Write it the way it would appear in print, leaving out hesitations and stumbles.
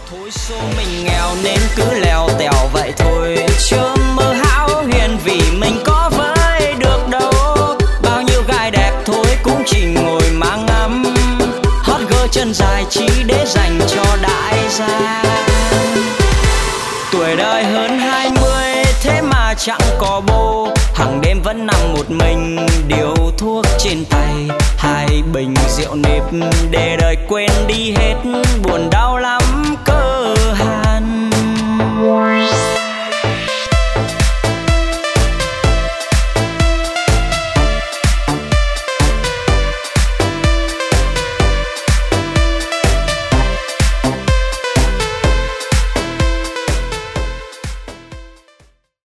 Thôi số mình nghèo nên cứ lèo tèo vậy thôi, chưa mơ hão huyền vì mình có với được đâu. Bao nhiêu gái đẹp thôi cũng chỉ ngồi mà ngắm, hot girl chân dài chỉ để dành cho đại gia. Tuổi đời hơn 20 thế mà chẳng có bô, hàng đêm vẫn nằm một mình điều thuốc trên tay, hai bình rượu nếp để đời quên đi hết buồn đau lắm.